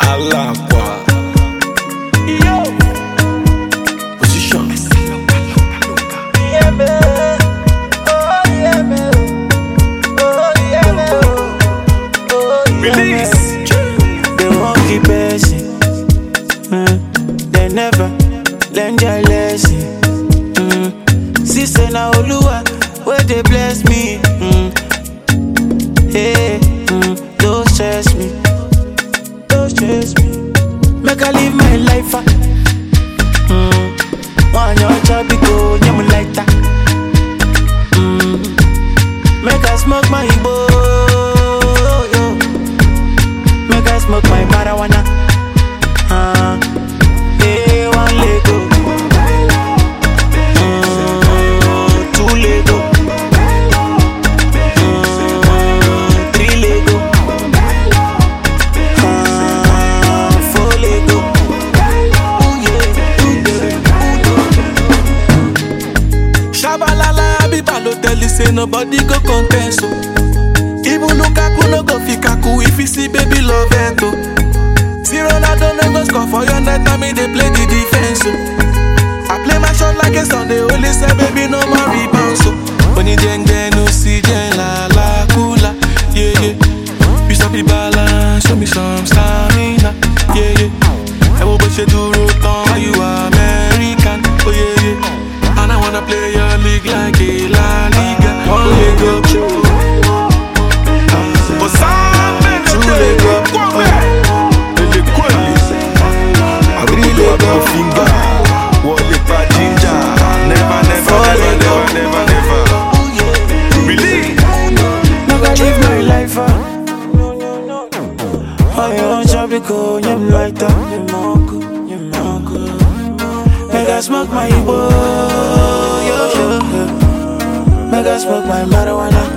Alakwa. Position. Yeah, man. Oh, yeah, man. Oh, yeah, man. Oh, yeah, Release. They won't keep passing. They never learn their lesson. Sister na Oluwa, where they bless me. Hey, don't stress me. Don't stress me. Make I live my life. One your chubby go, nyam like that. Make I smoke my Igbo. Make I smoke my marijuana. Hey, one Lego. Two Lego. Three Lego. Four Lego. Ooh yeah, ooh yeah. Shabalala, Abiba no tell you say nobody go contest. So. Even Lukaku no go fikaku if you see baby love it. Zero Ronaldo no go score for your net, I mean they play the defense. So. I play my shot like a Sunday, only say baby no more rebound. So. When you jeng no see jeng la kula, yeah yeah. You stop the balance, show me some stamina, yeah yeah. I will bet you do rotan, why you American, oh yeah yeah. And I wanna play your league like a La Liga. One leg up, but some men two leg up. I really love your finger. One leg by ginger. Never. Really? Make I live my life. Oh, you want chubby go, nyam like that. Make I smoke my Igbo, yo. Make I smoke my marijuana.